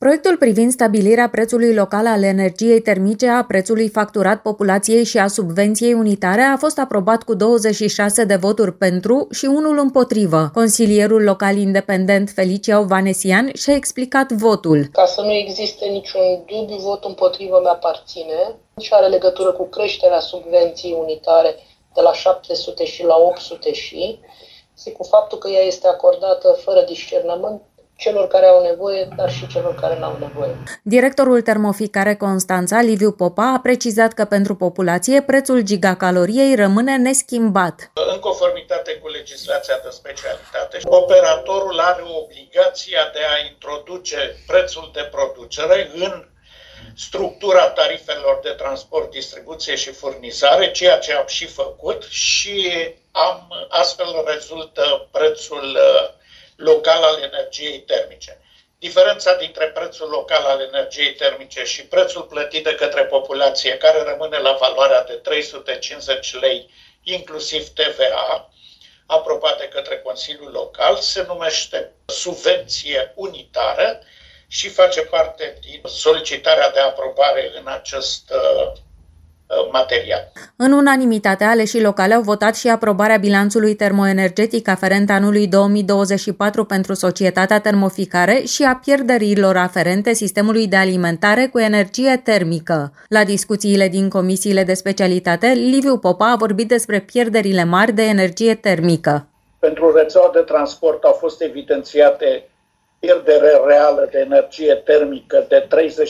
Proiectul privind stabilirea prețului local al energiei termice, a prețului facturat populației și a subvenției unitare a fost aprobat cu 26 de voturi pentru și unul împotrivă. Consilierul local independent Felicia Ovanesian și-a explicat votul. Ca să nu existe niciun dubiu, votul împotrivă mi-aparține și are legătură cu creșterea subvenției unitare de la 700 și la 800 și cu faptul că ea este acordată fără discernământ celor care au nevoie, dar și celor care n-au nevoie. Directorul Termoficare Constanța, Liviu Popa, a precizat că pentru populație prețul gigacaloriei rămâne neschimbat. În conformitate cu legislația de specialitate, operatorul are obligația de a introduce prețul de producere în structura tarifelor de transport, distribuție și furnizare, ceea ce am și făcut și astfel rezultă prețul local al energiei termice. Diferența dintre prețul local al energiei termice și prețul plătit de către populație, care rămâne la valoarea de 350 lei, inclusiv TVA, aprobat de către Consiliul Local, se numește subvenție unitară și face parte din solicitarea de aprobare în acest material. În unanimitate, aleșii locale au votat și aprobarea bilanțului termoenergetic aferent anului 2024 pentru societatea Termoficare și a pierderilor aferente sistemului de alimentare cu energie termică. La discuțiile din comisiile de specialitate, Liviu Popa a vorbit despre pierderile mari de energie termică. Pentru rețeaua de transport au fost evidențiate pierdere reală de energie termică de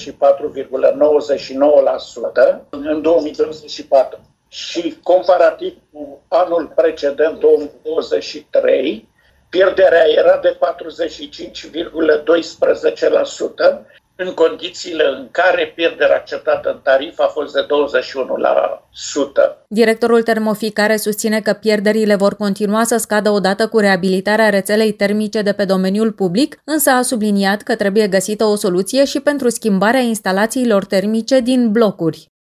34,99% în 2024 și comparativ cu anul precedent, 2023, pierderea era de 45,12%, în condițiile în care pierderea acceptată în tarif a fost de 21%. Directorul Termoficare susține că pierderile vor continua să scadă odată cu reabilitarea rețelei termice de pe domeniul public, însă a subliniat că trebuie găsită o soluție și pentru schimbarea instalațiilor termice din blocuri.